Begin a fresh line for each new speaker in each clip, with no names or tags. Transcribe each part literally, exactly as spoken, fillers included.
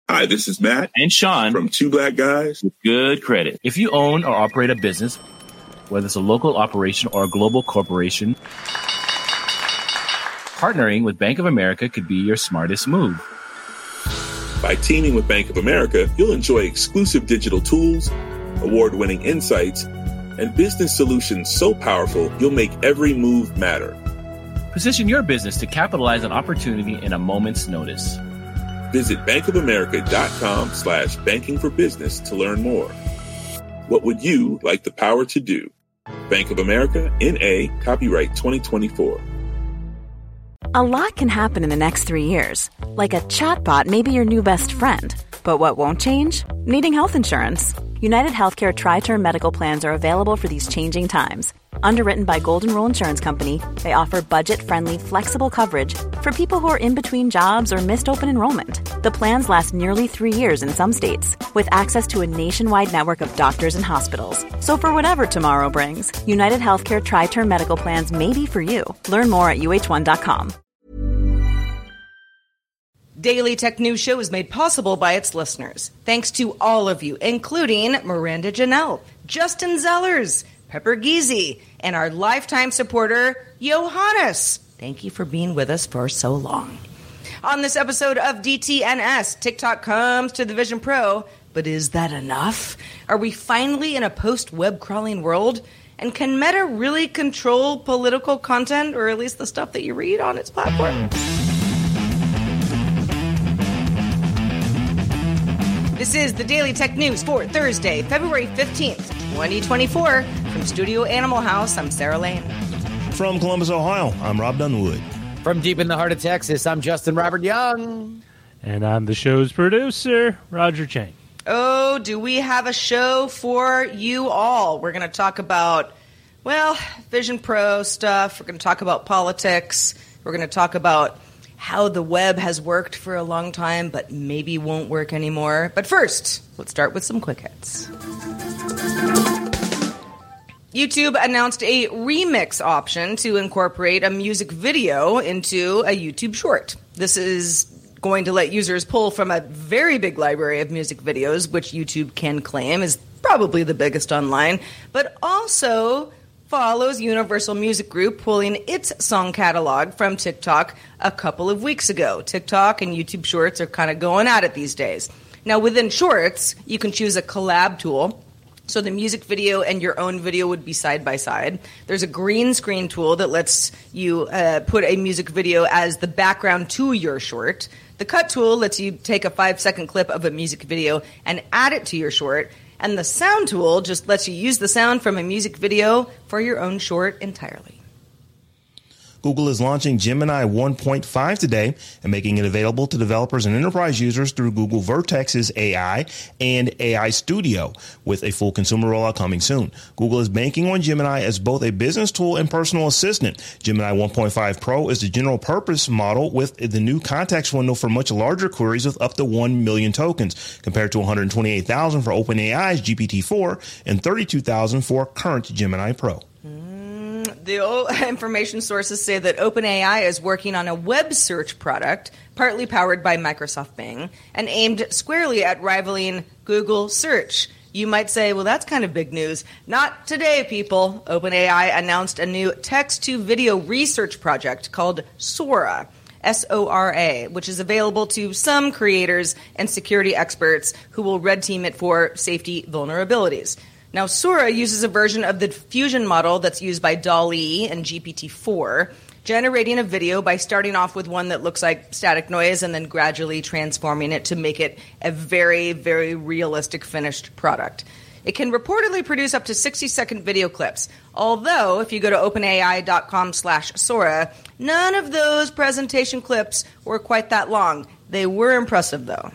Hi, this is Matt
and Sean
from Two Black Guys
with Good Credit. If you own or operate a business, whether it's a local operation or a global corporation, partnering with Bank of America could be your smartest move.
By teaming with Bank of America, you'll enjoy exclusive digital tools, award-winning insights, and business solutions so powerful you'll make every move matter.
Position your business to capitalize on opportunity in a moment's notice.
Visit bankofamerica.com slash banking for business to learn more. What would you like the power to do? Bank of America, N A, copyright twenty twenty-four.
A lot can happen in the next three years. Like a chatbot may be your new best friend. But what won't change? Needing health insurance. United Healthcare Tri-Term Medical Plans are available for these changing times. Underwritten by Golden Rule Insurance Company, they offer budget-friendly, flexible coverage for people who are in between jobs or missed open enrollment. The plans last nearly three years in some states, with access to a nationwide network of doctors and hospitals. So for whatever tomorrow brings, United Healthcare Tri-Term Medical Plans may be for you. Learn more at U H one dot com.
Daily Tech News Show is made possible by its listeners. Thanks to all of you, including Miranda Janelle, Justin Zellers, Pepper Geezy, and our lifetime supporter, Johannes. Thank you for being with us for so long. On this episode of D T N S, TikTok comes to the Vision Pro, but is that enough? Are we finally in a post-web crawling world? And can Meta really control political content, or at least the stuff that you read on its platform? This is the Daily Tech News for Thursday, February fifteenth, twenty twenty-four. From Studio Animal House, I'm Sarah Lane.
From Columbus, Ohio, I'm Rob Dunwood.
From deep in the heart of Texas, I'm Justin Robert Young.
And I'm the show's producer, Roger Chang.
Oh, do we have a show for you all? We're going to talk about, well, Vision Pro stuff. We're going to talk about politics. We're going to talk about how the web has worked for a long time, but maybe won't work anymore. But first, let's start with some quick hits. YouTube announced a remix option to incorporate a music video into a YouTube short. This is going to let users pull from a very big library of music videos, which YouTube can claim is probably the biggest online, but also follows Universal Music Group pulling its song catalog from TikTok a couple of weeks ago. TikTok and YouTube Shorts are kind of going at it these days. Now, within Shorts, you can choose a collab tool. So the music video and your own video would be side by side. There's a green screen tool that lets you uh, put a music video as the background to your short. The cut tool lets you take a five-second clip of a music video and add it to your short. And the sound tool just lets you use the sound from a music video for your own short entirely.
Google is launching Gemini one point five today and making it available to developers and enterprise users through Google Vertex's A I and A I Studio, with a full consumer rollout coming soon. Google is banking on Gemini as both a business tool and personal assistant. Gemini one point five Pro is the general purpose model with the new context window for much larger queries with up to one million tokens, compared to one hundred twenty-eight thousand for OpenAI's G P T four and thirty-two thousand for current Gemini Pro.
The information sources say that OpenAI is working on a web search product, partly powered by Microsoft Bing, and aimed squarely at rivaling Google Search. You might say, well, that's kind of big news. Not today, people. OpenAI announced a new text-to-video research project called Sora, S O R A, which is available to some creators and security experts who will red team it for safety vulnerabilities. Now, Sora uses a version of the diffusion model that's used by DALL-E and G P T four, generating a video by starting off with one that looks like static noise and then gradually transforming it to make it a very, very realistic finished product. It can reportedly produce up to sixty-second video clips, although if you go to openai.com slash Sora, none of those presentation clips were quite that long. They were impressive, though.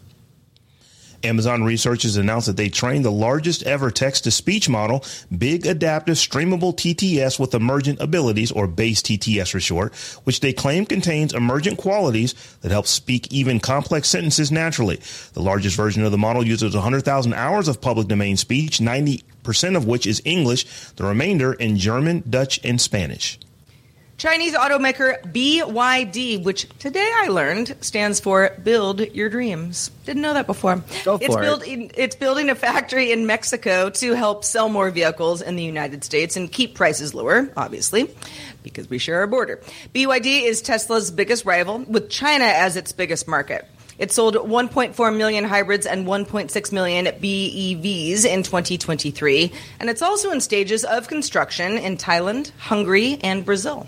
Amazon researchers announced that they trained the largest ever text-to-speech model, Big Adaptive Streamable T T S with Emergent Abilities, or BASE T T S for short, which they claim contains emergent qualities that help speak even complex sentences naturally. The largest version of the model uses one hundred thousand hours of public domain speech, ninety percent of which is English, the remainder in German, Dutch, and Spanish.
Chinese automaker B Y D, which today I learned stands for Build Your Dreams. Didn't know that before.
Go for
it's
it.
Building, it's building a factory in Mexico to help sell more vehicles in the United States and keep prices lower, obviously, because we share a border. B Y D is Tesla's biggest rival, with China as its biggest market. It sold one point four million hybrids and one point six million B E Vs in twenty twenty-three, and it's also in stages of construction in Thailand, Hungary, and Brazil.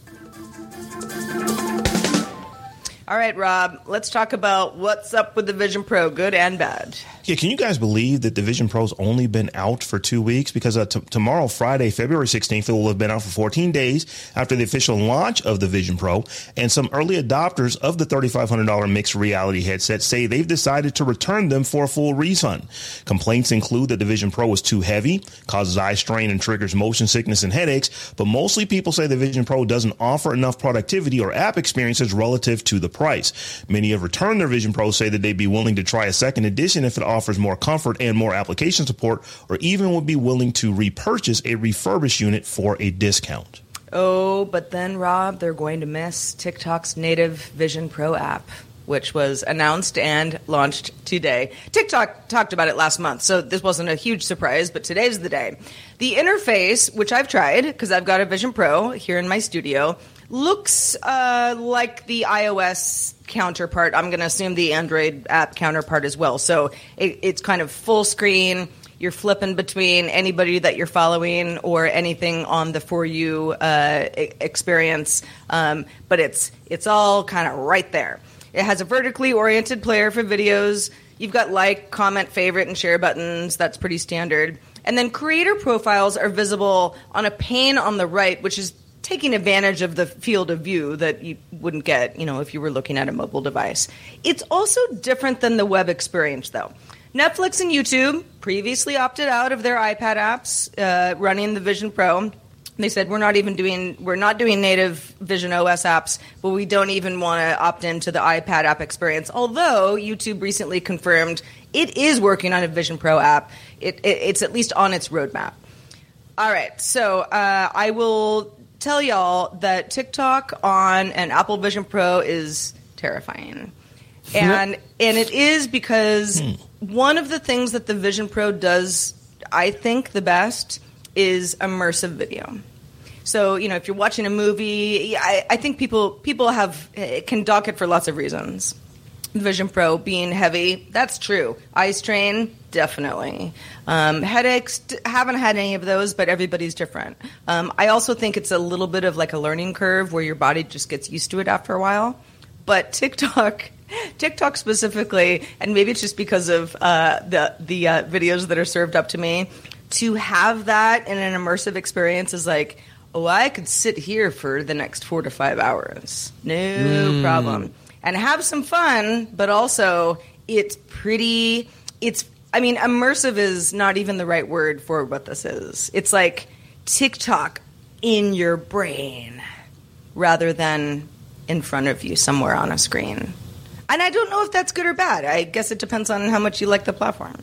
All right, Rob, let's talk about what's up with the Vision Pro, good and bad.
Yeah, can you guys believe that the Vision Pro's only been out for two weeks? Because uh, t- tomorrow, Friday, February sixteenth, it will have been out for fourteen days after the official launch of the Vision Pro. And some early adopters of the thirty-five hundred dollars mixed reality headset say they've decided to return them for a full refund. Complaints include that the Vision Pro is too heavy, causes eye strain, and triggers motion sickness and headaches. But mostly people say the Vision Pro doesn't offer enough productivity or app experiences relative to the price. Many have returned their Vision Pro, say that they'd be willing to try a second edition if it offers more comfort and more application support, or even would be willing to repurchase a refurbished unit for a discount.
Oh, but then, Rob, they're going to miss TikTok's native Vision Pro app, which was announced and launched today. TikTok talked about it last month, so this wasn't a huge surprise, but today's the day. The interface, which I've tried, because I've got a Vision Pro here in my studio, looks uh, like the iOS counterpart. I'm going to assume the Android app counterpart as well. So it, it's kind of full screen. You're flipping between anybody that you're following or anything on the For You uh, experience, um, but it's it's all kind of right there. It has a vertically oriented player for videos. You've got like, comment, favorite, and share buttons. That's pretty standard. And then creator profiles are visible on a pane on the right, which is taking advantage of the field of view that you wouldn't get, you know, if you were looking at a mobile device. It's also different than the web experience, though. Netflix and YouTube previously opted out of their iPad apps uh, running the Vision Pro. They said we're not even doing we're not doing native Vision O S apps, but we don't even want to opt into the iPad app experience. Although YouTube recently confirmed it is working on a Vision Pro app. It, it, it's at least on its roadmap. All right, so uh, I will tell y'all that TikTok on an Apple Vision Pro is terrifying. And and it is because hmm. one of the things that the Vision Pro does, I think, the best is immersive video. So, you know, if you're watching a movie, I, I think people people have can dock it for lots of reasons. Vision Pro being heavy, that's true. Eye strain, definitely. Um, headaches, haven't had any of those, but everybody's different. Um, I also think it's a little bit of like a learning curve where your body just gets used to it after a while. But TikTok, TikTok specifically, and maybe it's just because of uh, the the uh, videos that are served up to me, to have that in an immersive experience is like, oh, I could sit here for the next four to five hours. No mm. problem. And have some fun, but also it's pretty, it's, I mean, immersive is not even the right word for what this is. It's like TikTok in your brain rather than in front of you somewhere on a screen. And I don't know if that's good or bad. I guess it depends on how much you like the platform.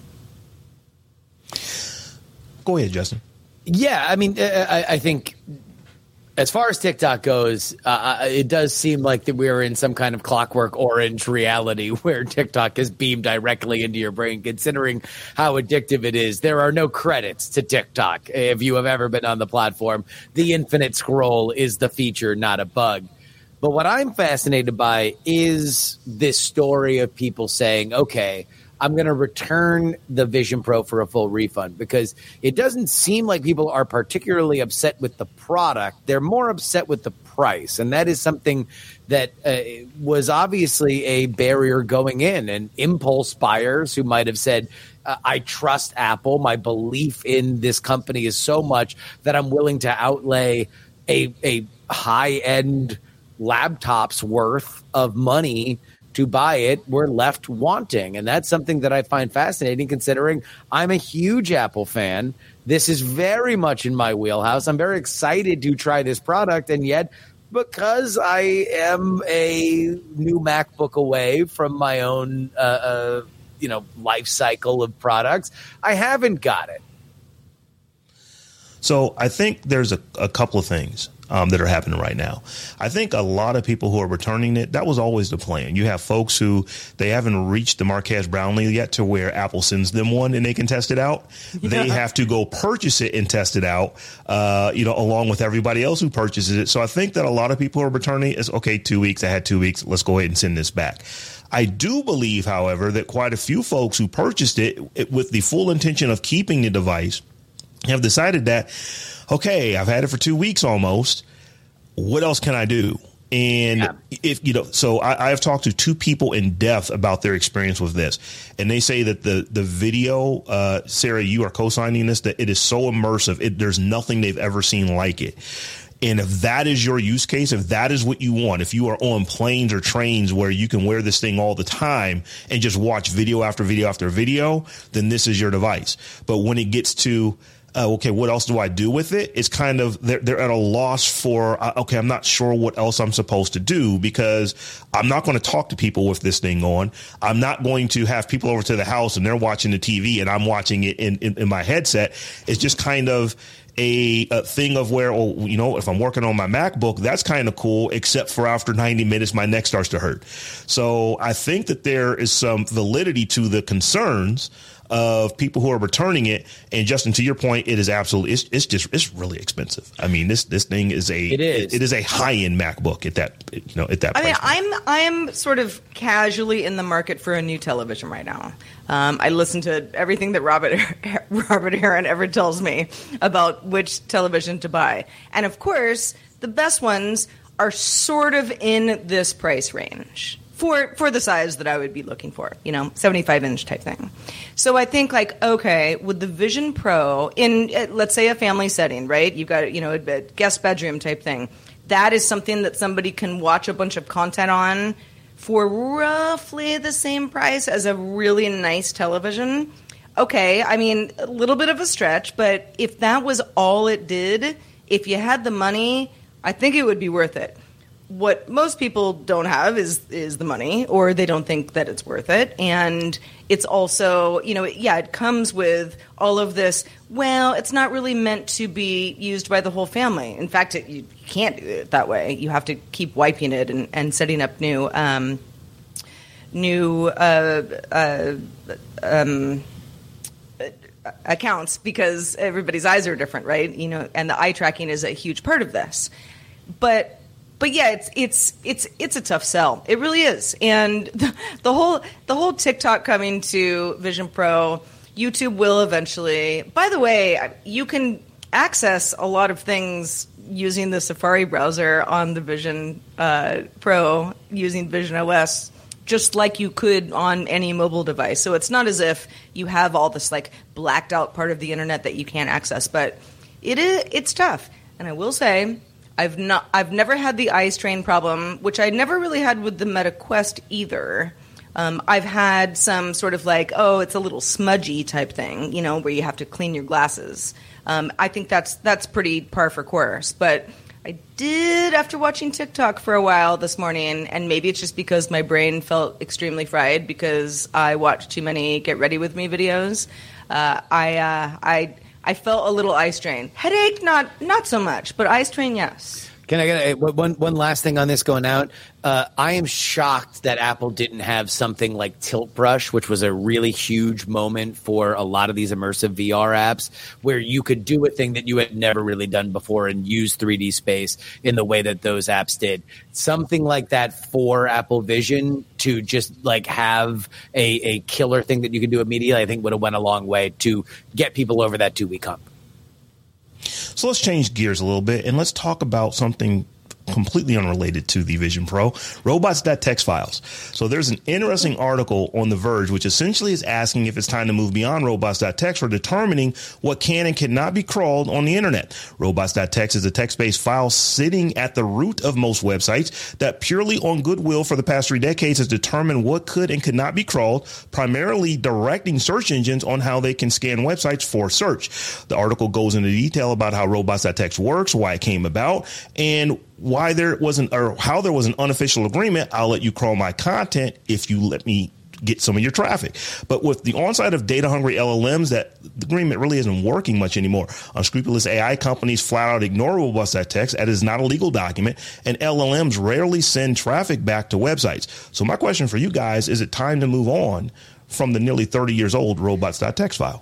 Go ahead, Justin.
Yeah, I mean, I, I think as far as TikTok goes, uh, it does seem like that we're in some kind of Clockwork Orange reality where TikTok is beamed directly into your brain, considering how addictive it is. There are no credits to TikTok. If you have ever been on the platform, the infinite scroll is the feature, not a bug. But what I'm fascinated by is this story of people saying, okay, I'm going to return the Vision Pro for a full refund, because it doesn't seem like people are particularly upset with the product. They're more upset with the price. And that is something that uh, was obviously a barrier going in. And impulse buyers who might have said, uh, I trust Apple. My belief in this company is so much that I'm willing to outlay a, a high-end laptop's worth of money to buy it, we're left wanting. And that's something that I find fascinating, considering I'm a huge Apple fan. This is very much in my wheelhouse. I'm very excited to try this product. And yet, because I am a new MacBook away from my own, uh, uh, you know, life cycle of products, I haven't got it.
So I think there's a, a couple of things. um, that are happening right now. I think a lot of people who are returning it, that was always the plan. You have folks who they haven't reached the Marques Brownlee yet to where Apple sends them one and they can test it out. Yeah. They have to go purchase it and test it out, uh, you know, along with everybody else who purchases it. So I think that a lot of people who are returning is, okay, two weeks, I had two weeks, let's go ahead and send this back. I do believe, however, that quite a few folks who purchased it, it with the full intention of keeping the device have decided that, okay, I've had it for two weeks almost. What else can I do? And yeah. if you know, so I, I've talked to two people in depth about their experience with this, and they say that the the video, uh, Sarah, you are co-signing this, that it is so immersive. It, there's nothing they've ever seen like it. And if that is your use case, if that is what you want, if you are on planes or trains where you can wear this thing all the time and just watch video after video after video, then this is your device. But when it gets to Uh, okay, what else do I do with it? It's kind of, they're, they're at a loss for, uh, okay, I'm not sure what else I'm supposed to do because I'm not going to talk to people with this thing on. I'm not going to have people over to the house and they're watching the T V and I'm watching it in, in, in my headset. It's just kind of a, a thing of where, oh, you know, if I'm working on my MacBook, that's kind of cool, except for after ninety minutes, my neck starts to hurt. So I think that there is some validity to the concerns of people who are returning it. And Justin, to your point, it is absolutely, it's, it's just, it's really expensive. I mean, this, this thing is a,
it is,
it is a high end MacBook at that, you know, at that
I
price
mean,
point.
I'm, I'm sort of casually in the market for a new television right now. Um, I listen to everything that Robert, Robert Aaron ever tells me about which television to buy. And of course, the best ones are sort of in this price range. For for the size that I would be looking for, you know, seventy-five inch type thing. So I think like, okay, with the Vision Pro in, uh, let's say, a family setting, right? You've got, you know, a, a guest bedroom type thing. That is something that somebody can watch a bunch of content on for roughly the same price as a really nice television. Okay, I mean, a little bit of a stretch, but if that was all it did, if you had the money, I think it would be worth it. What most people don't have is is the money, or they don't think that it's worth it. And it's also, you know, yeah, it comes with all of this, well, it's not really meant to be used by the whole family. In fact, it, you can't do it that way. You have to keep wiping it and, and setting up new um, new uh, uh, um, accounts because everybody's eyes are different, right? You know, and the eye tracking is a huge part of this. But But yeah, it's it's it's it's a tough sell. It really is. And the, the whole the whole TikTok coming to Vision Pro, YouTube will eventually. By the way, you can access a lot of things using the Safari browser on the Vision uh, Pro using Vision O S, just like you could on any mobile device. So it's not as if you have all this like blacked out part of the internet that you can't access. But it is it's tough. And I will say, I've not. I've never had the eye strain problem, which I never really had with the Meta Quest either. Um, I've had some sort of like, oh, it's a little smudgy type thing, you know, where you have to clean your glasses. Um, I think that's that's pretty par for course. But I did, after watching TikTok for a while this morning, and maybe it's just because my brain felt extremely fried because I watched too many Get Ready With Me videos. Uh, I uh, I. I felt a little eye strain. Headache, not not so much, but eye strain, yes.
Can I get a, one one last thing on this going out? Uh, I am shocked that Apple didn't have something like Tilt Brush, which was a really huge moment for a lot of these immersive V R apps, where you could do a thing that you had never really done before and use three D space in the way that those apps did. Something like that for Apple Vision to just like have a, a killer thing that you could do immediately, I think would have went a long way to get people over that two-week hump.
So let's change gears a little bit and let's talk about something completely unrelated to the Vision Pro, robots.txt files. So there's an interesting article on The Verge, which essentially is asking if it's time to move beyond robots.txt for determining what can and cannot be crawled on the internet. Robots.txt is a text-based file sitting at the root of most websites that purely on goodwill for the past three decades has determined what could and could not be crawled, primarily directing search engines on how they can scan websites for search. The article goes into detail about how robots.txt works, why it came about, and why there wasn't, or how there was an unofficial agreement. I'll let you crawl my content if you let me get some of your traffic. But with the onset of data-hungry L L Ms, that the agreement really isn't working much anymore. Unscrupulous A I companies flat out ignore robust.txt as is not a legal document, and L L Ms rarely send traffic back to websites. So my question for you guys, is it time to move on from the nearly thirty years old robots.txt file?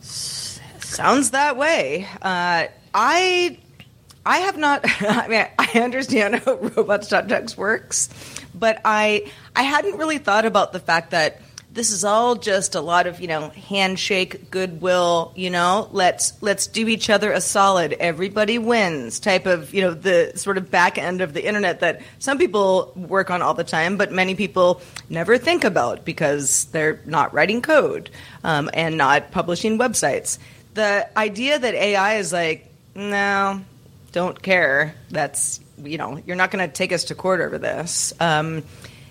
Sounds that way. Uh, I I have not. I mean, I understand how robots.txt works, but I I hadn't really thought about the fact that this is all just a lot of, you know, handshake, goodwill, you know, let's let's do each other a solid, everybody wins type of, you know, the sort of back end of the internet that some people work on all the time, but many people never think about because they're not writing code um, and not publishing websites. The idea that A I is like, no, don't care. That's, you know, you're not going to take us to court over this. Um,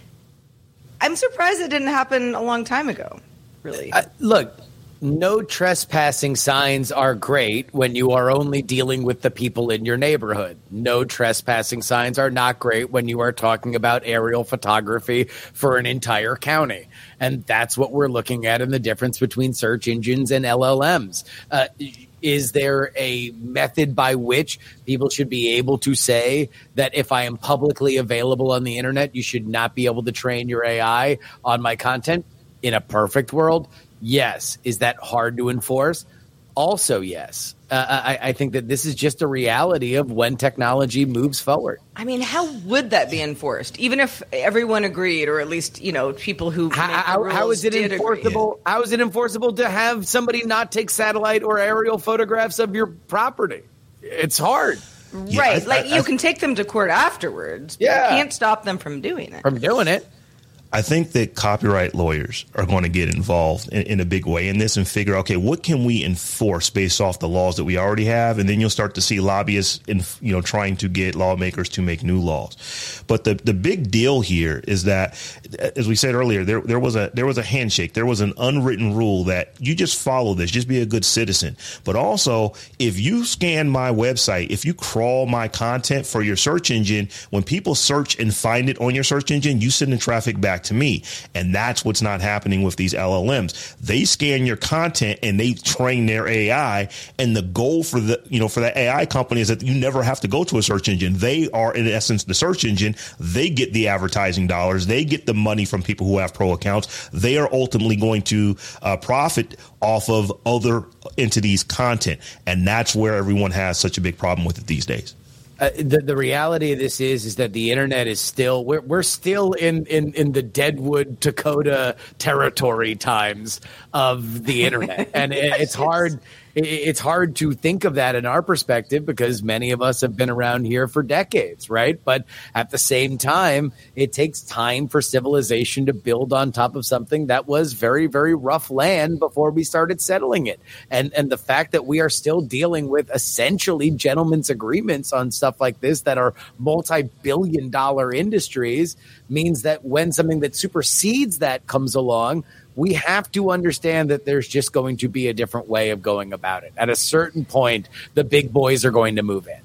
I'm surprised it didn't happen a long time ago, really.
Uh, look, no trespassing signs are great when you are only dealing with the people in your neighborhood. No trespassing signs are not great when you are talking about aerial photography for an entire county. And that's what we're looking at in the difference between search engines and L L Ms. Uh, is there a method by which people should be able to say that if I am publicly available on the internet, you should not be able to train your A I on my content? In a perfect world, yes. Is that hard to enforce? Also, yes. Uh, I, I think that this is just a reality of when technology moves forward.
I mean, how would that be enforced? Even if everyone agreed, or at least, you know, people who
how,
make the
how,
rules
how is it
did
enforceable?
agree.
How is it enforceable to have somebody not take satellite or aerial photographs of your property? It's hard.
Yeah,
right.
I,
like,
I,
you
I,
can take them to court afterwards, but
Yeah.
you can't stop them from doing it.
From doing it.
I think that copyright lawyers are going to get involved in, in a big way in this and figure, okay, what can we enforce based off the laws that we already have? And then you'll start to see lobbyists, in, you know, trying to get lawmakers to make new laws. But the, the big deal here is that, as we said earlier, there there was a there was a handshake. There was an unwritten rule that you just follow this, just be a good citizen. But also, if you scan my website, if you crawl my content for your search engine, when people search and find it on your search engine, you send the traffic back to me. And that's what's not happening with these L L Ms. They scan your content and they train their A I. And the goal for the, you know, for the A I company is that you never have to go to a search engine. They are, in essence, the search engine. They get the advertising dollars. They get the money from people who have pro accounts. They are ultimately going to uh, profit off of other entities' content. And that's where everyone has such a big problem with it these days.
Uh, the, the reality of this is is that the internet is still we're we're still in, in, in the Deadwood Dakota territory times of the internet, and it, it's hard it, it's hard to think of that in our perspective because many of us have been around here for decades, right? But at the same time, it takes time for civilization to build on top of something that was very very rough land before we started settling it, and and the fact that we are still dealing with essentially gentlemen's agreements on stuff like this that are multi-billion dollar industries means that when something that supersedes that comes along, we have to understand that there's just going to be a different way of going about it. At a certain point, the big boys are going to move in.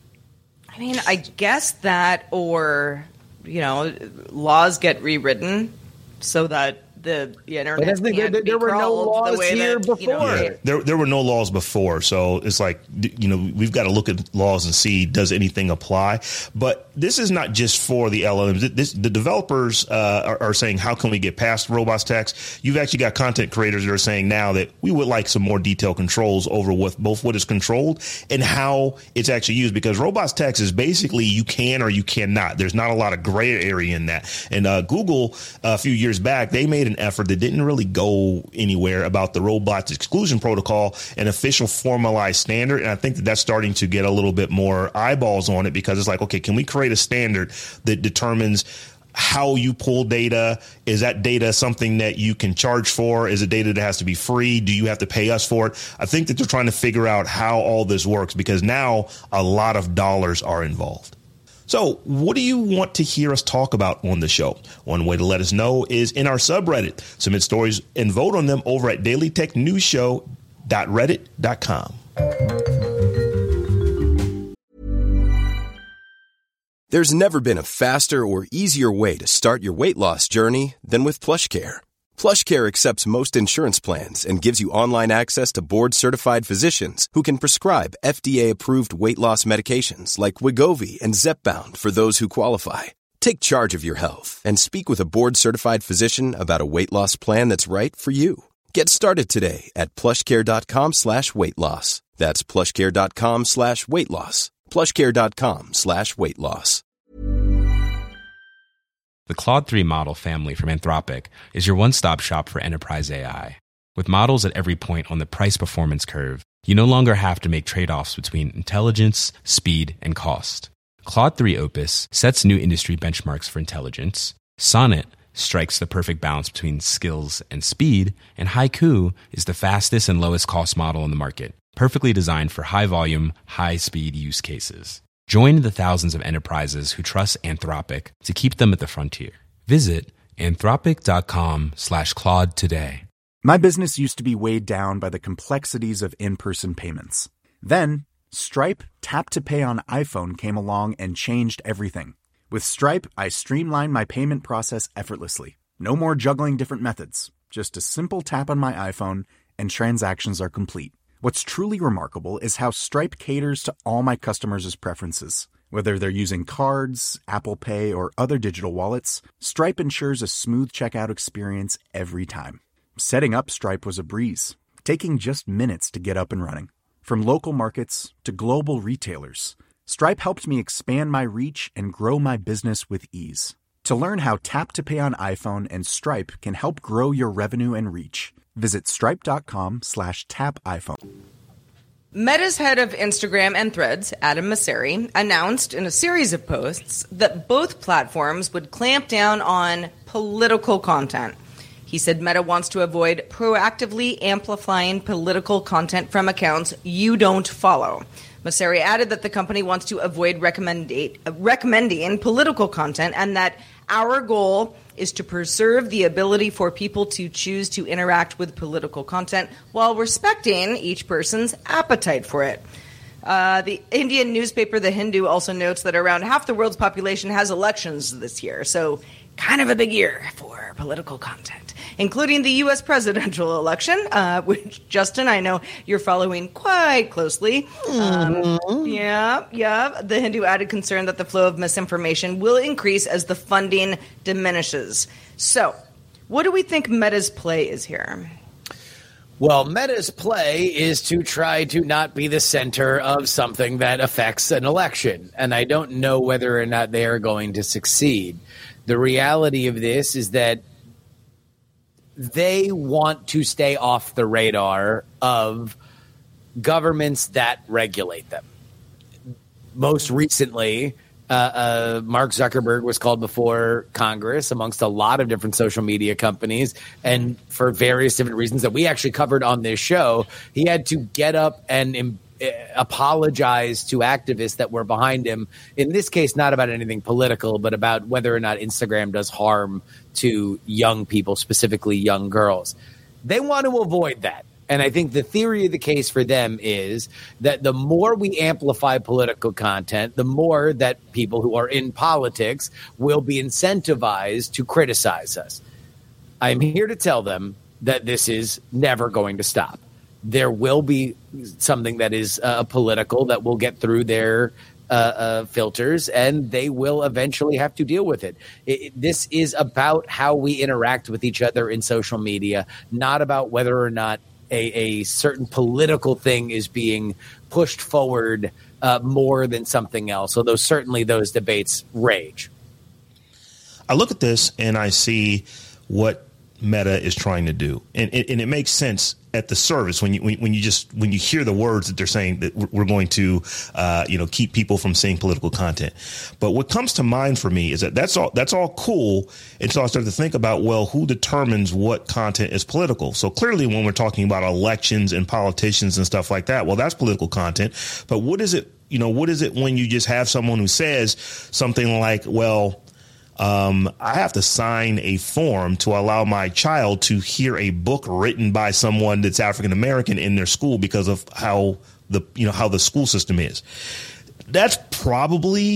I mean, I guess that, or, you know, laws get rewritten so that the, the internet
But
can't
there, there,
be
there were no
crawled
laws
the way
here
that,
before.
you know,
Yeah, there there were no laws before, so it's like, you know, we've got to look at laws and see, does anything apply? But this is not just for the L L Ms. This, the developers uh, are, are saying, how can we get past robots.txt? You've actually got content creators that are saying now that we would like some more detailed controls over what both what is controlled and how it's actually used, because robots.txt is basically you can or you cannot. There's not a lot of gray area in that. And uh, Google, uh, a few years back, they made an effort that didn't really go anywhere about the robots exclusion protocol, an official formalized standard. And I think that that's starting to get a little bit more eyeballs on it, because it's like, okay, can we create a standard that determines how you pull data? Is that data something that you can charge for? Is it data that has to be free? Do you have to pay us for it? I think that they're trying to figure out how all this works, because now a lot of dollars are involved. So what do you want to hear us talk about on the show? One way to let us know is in our subreddit. Submit stories and vote on them over at daily tech news show dot reddit dot com.
There's never been a faster or easier way to start your weight loss journey than with PlushCare. PlushCare accepts most insurance plans and gives you online access to board-certified physicians who can prescribe F D A-approved weight loss medications like Wegovy and Zepbound for those who qualify. Take charge of your health and speak with a board-certified physician about a weight loss plan that's right for you. Get started today at plushcare.com slash weight loss. That's plushcare.com slash weight loss. plushcare.com slash weight loss.
The Claude three model family from Anthropic is your one-stop shop for enterprise A I. With models at every point on the price-performance curve, you no longer have to make trade-offs between intelligence, speed, and cost. Claude three Opus sets new industry benchmarks for intelligence. Sonnet strikes the perfect balance between skills and speed. And Haiku is the fastest and lowest cost model in the market, perfectly designed for high-volume, high-speed use cases. Join the thousands of enterprises who trust Anthropic to keep them at the frontier. Visit anthropic.com slash Claude today.
My business used to be weighed down by the complexities of in-person payments. Then, Stripe Tap to Pay on iPhone came along and changed everything. With Stripe, I streamlined my payment process effortlessly. No more juggling different methods. Just a simple tap on my iPhone and transactions are complete. What's truly remarkable is how Stripe caters to all my customers' preferences. Whether they're using cards, Apple Pay, or other digital wallets, Stripe ensures a smooth checkout experience every time. Setting up Stripe was a breeze, taking just minutes to get up and running. From local markets to global retailers, Stripe helped me expand my reach and grow my business with ease. To learn how Tap to Pay on iPhone and Stripe can help grow your revenue and reach, visit stripe.com slash tap iPhone.
Meta's head of Instagram and Threads, Adam Mosseri, announced in a series of posts that both platforms would clamp down on political content. He said Meta wants to avoid proactively amplifying political content from accounts you don't follow. Mosseri added that the company wants to avoid recommending political content and that our goal is to preserve the ability for people to choose to interact with political content while respecting each person's appetite for it. Uh, the Indian newspaper The Hindu also notes that around half the world's population has elections this year, so kind of a big year for political content, including the U S presidential election, uh, which, Justin, I know you're following quite closely. Um, yeah, yeah. The Hindu added concern that the flow of misinformation will increase as the funding diminishes. So, what do we think Meta's play is here?
Well, Meta's play is to try to not be the center of something that affects an election, and I don't know whether or not they are going to succeed. The reality of this is that they want to stay off the radar of governments that regulate them. Most recently, uh, uh, Mark Zuckerberg was called before Congress amongst a lot of different social media companies, and for various different reasons that we actually covered on this show, he had to get up and um, apologize to activists that were behind him. In this case, not about anything political, but about whether or not Instagram does harm to young people, specifically young girls. They want to avoid that. And I think the theory of the case for them is that the more we amplify political content, the more that people who are in politics will be incentivized to criticize us. I'm here to tell them that this is never going to stop. There will be something that is uh, political that will get through their uh, uh, filters, and they will eventually have to deal with it. it. This is about how we interact with each other in social media, not about whether or not a, a certain political thing is being pushed forward uh, more than something else, although certainly those debates rage.
I look at this and I see what Meta is trying to do, and it, and it makes sense at the service when you when, when you just when you hear the words that they're saying that we're going to uh, you know keep people from seeing political content. But what comes to mind for me is that that's all that's all cool until I start to think about, well, who determines what content is political? So clearly, when we're talking about elections and politicians and stuff like that, well, that's political content. But what is it? You know, what is it when you just have someone who says something like, well, Um, I have to sign a form to allow my child to hear a book written by someone that's African American in their school because of how the, you know, how the school system is. That's probably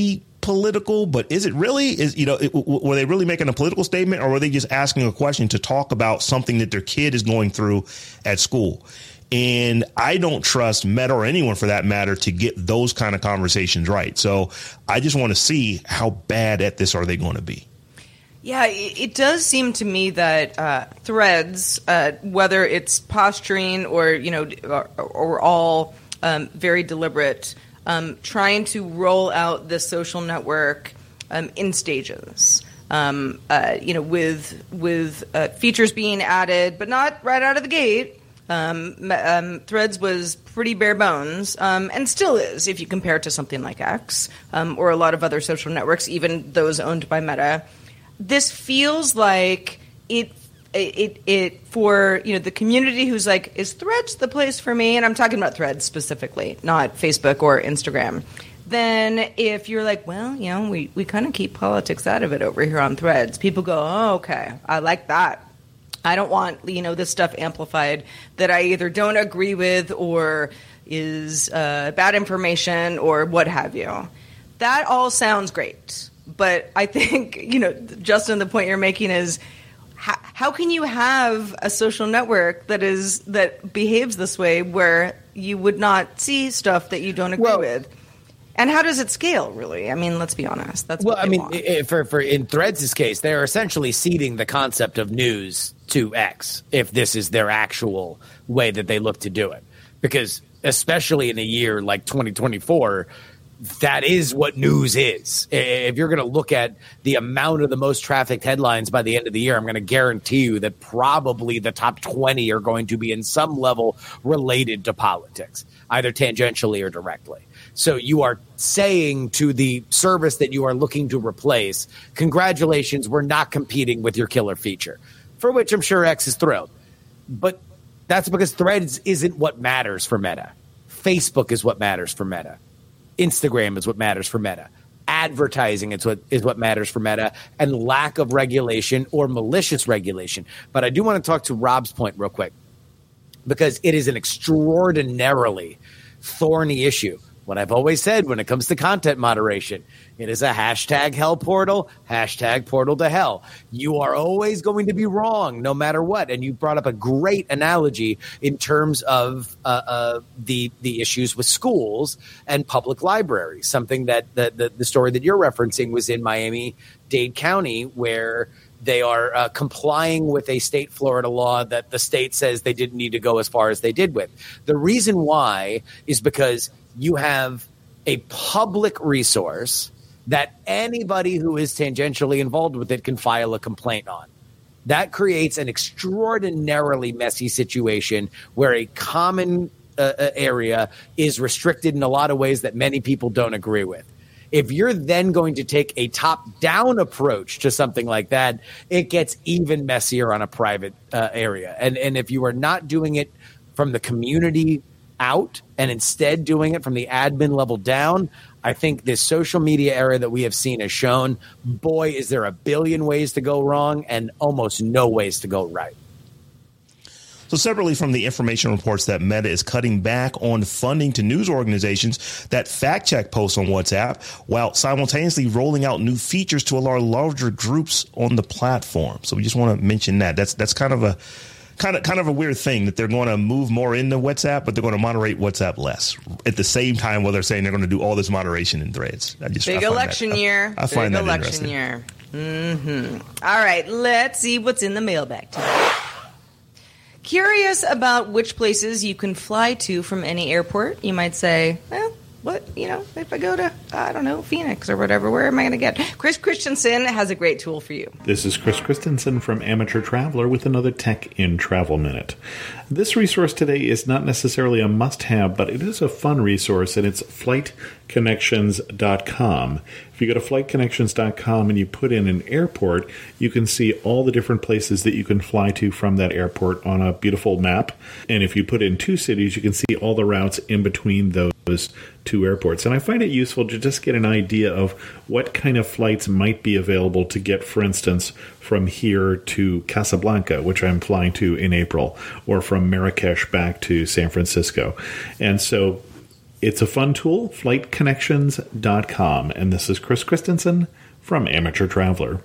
political, but is it really? Is you know, it, were they really making a political statement, or were they just asking a question to talk about something that their kid is going through at school? And I don't trust Meta or anyone for that matter to get those kind of conversations right. So I just want to see how bad at this are they going to be.
Yeah, it does seem to me that uh, Threads, uh, whether it's posturing or, you know, or, or all um, very deliberate, um, trying to roll out this social network um, in stages. Um, uh, you know, with with uh, features being added, but not right out of the gate. Um, um, Threads was pretty bare bones, um, and still is if you compare it to something like X um, or a lot of other social networks, even those owned by Meta. This feels like it, it, it for you know the community who's like, is Threads the place for me? And I'm talking about Threads specifically, not Facebook or Instagram. Then if you're like, well, you know, we, we kind of keep politics out of it over here on Threads. People go, oh, okay, I like that. I don't want, you know, this stuff amplified that I either don't agree with or is uh, bad information or what have you. That all sounds great. But I think, you know, Justin, the point you're making is how, how can you have a social network that is that behaves this way where you would not see stuff that you don't agree well, with? And how does it scale, really? I mean, let's be honest. That's
well,
what
I mean,
want.
for for in Threads' case, they're essentially ceding the concept of news to X if this is their actual way that they look to do it. Because especially in a year like twenty twenty-four, that is what news is. If you're going to look at the amount of the most trafficked headlines by the end of the year, I'm going to guarantee you that probably the top twenty are going to be in some level related to politics, either tangentially or directly. So you are saying to the service that you are looking to replace, congratulations, we're not competing with your killer feature, for which I'm sure X is thrilled. But that's because Threads isn't what matters for Meta. Facebook is what matters for Meta. Instagram is what matters for Meta. Advertising is what is what matters for Meta, and lack of regulation or malicious regulation. But I do want to talk to Rob's point real quick, because it is an extraordinarily thorny issue. What I've always said when it comes to content moderation, it is a hashtag hell portal, hashtag portal to hell. You are always going to be wrong no matter what. And you brought up a great analogy in terms of uh, uh, the the issues with schools and public libraries, something that the, the, the story that you're referencing was in Miami-Dade County, where they are uh, complying with a state Florida law that the state says they didn't need to go as far as they did with. The reason why is because you have a public resource that anybody who is tangentially involved with it can file a complaint on. That creates an extraordinarily messy situation where a common uh, area is restricted in a lot of ways that many people don't agree with. If you're then going to take a top-down approach to something like that, it gets even messier on a private uh, area. And and if you are not doing it from the community out and instead doing it from the admin level down, I think this social media era that we have seen has shown, boy, is there a billion ways to go wrong and almost no ways to go right.
So separately from the information reports that Meta is cutting back on funding to news organizations that fact check posts on WhatsApp, while simultaneously rolling out new features to allow larger groups on the platform. So we just want to mention that. That's that's kind of a kind of kind of a weird thing that they're going to move more into WhatsApp, but they're going to moderate WhatsApp less at the same time while they're saying they're going to do all this moderation in Threads. I just,
Big
I
election
that,
year.
I, I find
Big
that
election
interesting.
year. Mm-hmm. All right, let's see what's in the mailbag today. Curious about which places you can fly to from any airport. You might say, well, what, you know, if I go to, I don't know, Phoenix or whatever, where am I going to get? Chris Christensen has a great tool for you.
This is Chris Christensen from Amateur Traveler with another Tech in Travel Minute. This resource today is not necessarily a must-have, but it is a fun resource, and it's flight connections dot com. If you go to flight connections dot com and you put in an airport, you can see all the different places that you can fly to from that airport on a beautiful map. And if you put in two cities, you can see all the routes in between those two airports. And I find it useful to just get an idea of what kind of flights might be available to get, for instance, from here to Casablanca, which I'm flying to in April, or from Marrakesh back to San Francisco. And so It's a fun tool, flight connections dot com. And this is Chris Christensen from Amateur Traveler.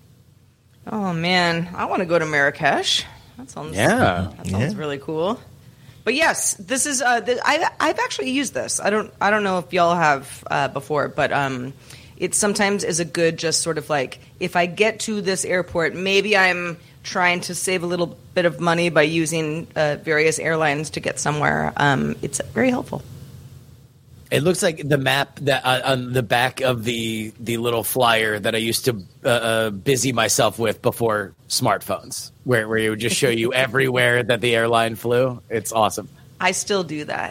Oh, man. I want to go to Marrakesh. That sounds,
yeah.
that sounds
yeah.
really cool. But yes, this is. Uh, th- I, I've actually used this. I don't. I don't know if y'all have uh, before, but um, it sometimes is a good, just sort of like, if I get to this airport, maybe I'm trying to save a little bit of money by using uh, various airlines to get somewhere. Um, it's very helpful.
It looks like the map that uh, on the back of the the little flyer that I used to uh, uh, busy myself with before smartphones, where where it would just show you everywhere that the airline flew. It's awesome.
I still do that.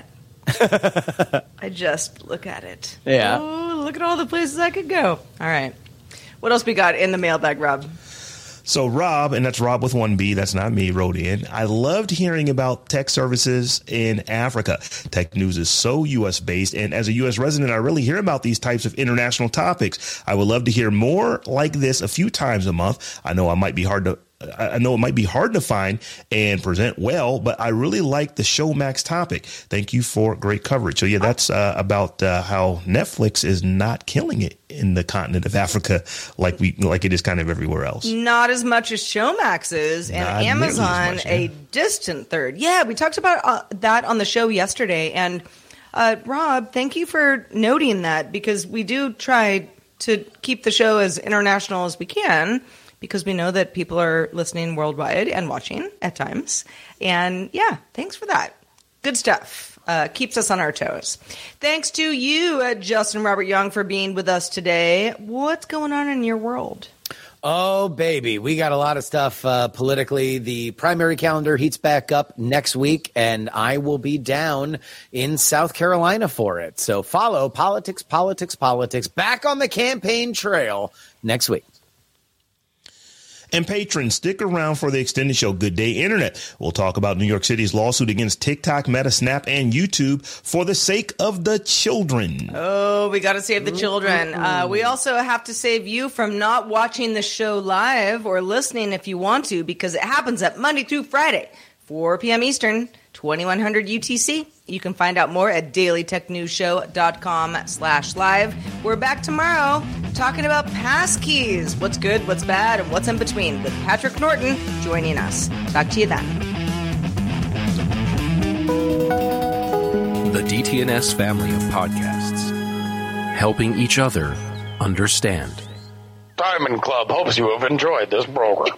I just look at it.
Yeah.
Oh, look at all the places I could go. All right. What else we got in the mailbag, Rob?
So Rob, and that's Rob with one B, that's not me, wrote in, I loved hearing about tech services in Africa. Tech news is so U S based, and as a U S resident, I really hear about these types of international topics. I would love to hear more like this a few times a month. I know I might be hard to I know it might be hard to find and present well, but I really like the Showmax topic. Thank you for great coverage. So, yeah, that's uh, about uh, how Netflix is not killing it in the continent of Africa like we like it is kind of everywhere else.
Not as much as Showmax is, and
Not
Amazon
much, yeah.
a distant third. Yeah, we talked about uh, that on the show yesterday. And, uh, Rob, thank you for noting that, because we do try to keep the show as international as we can, because we know that people are listening worldwide and watching at times. And yeah, thanks for that. Good stuff. Uh, keeps us on our toes. Thanks to you, uh, Justin Robert Young, for being with us today. What's going on in your world?
Oh, baby. We got a lot of stuff uh, politically. The primary calendar heats back up next week, and I will be down in South Carolina for it. So follow Politics, Politics, Politics back on the campaign trail next week.
And patrons, stick around for the extended show, Good Day Internet. We'll talk about New York City's lawsuit against TikTok, Meta, Snap, and YouTube for the sake of the children.
Oh, we got to save the children. Uh, we also have to save you from not watching the show live or listening if you want to, because it happens at Monday through Friday, four p.m. Eastern, twenty-one hundred U T C. You can find out more at dailytechnewsshow.com slash live. We're back tomorrow talking about passkeys, what's good, what's bad, and what's in between, with Patrick Norton joining us. Talk to you then.
The D T N S family of podcasts, helping each other understand.
Diamond Club hopes you have enjoyed this program.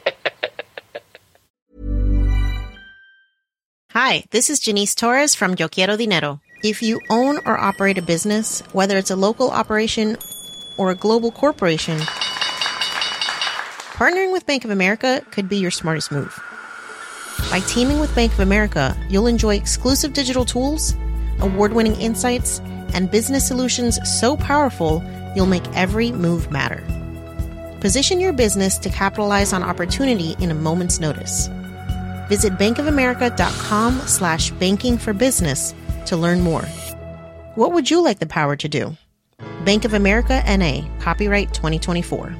Hi, this is Janice Torres from Yo Quiero Dinero. If you own or operate a business, whether it's a local operation or a global corporation, partnering with Bank of America could be your smartest move. By teaming with Bank of America, you'll enjoy exclusive digital tools, award-winning insights, and business solutions so powerful you'll make every move matter. Position your business to capitalize on opportunity in a moment's notice. Visit bankofamerica.com slash banking for business to learn more. What would you like the power to do? Bank of America N A, copyright twenty twenty-four.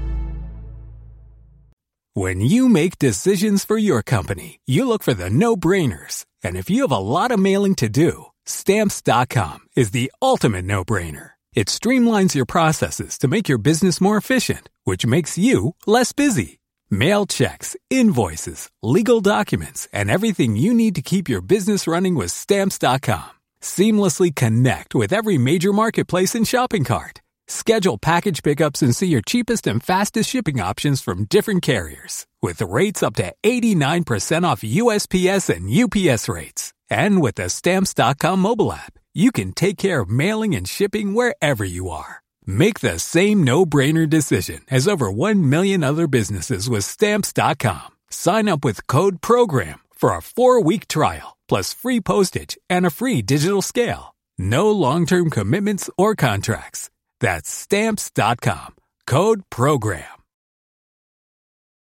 When you make decisions for your company, you look for the no-brainers. And if you have a lot of mailing to do, Stamps dot com is the ultimate no-brainer. It streamlines your processes to make your business more efficient, which makes you less busy. Mail checks, invoices, legal documents, and everything you need to keep your business running with Stamps dot com. Seamlessly connect with every major marketplace and shopping cart. Schedule package pickups and see your cheapest and fastest shipping options from different carriers, with rates up to eighty-nine percent off U S P S and U P S rates. And with the Stamps dot com mobile app, you can take care of mailing and shipping wherever you are. Make the same no-brainer decision as over one million other businesses with Stamps dot com. Sign up with code PROGRAM for a four-week trial, plus free postage and a free digital scale. No long-term commitments or contracts. That's Stamps dot com. Code PROGRAM.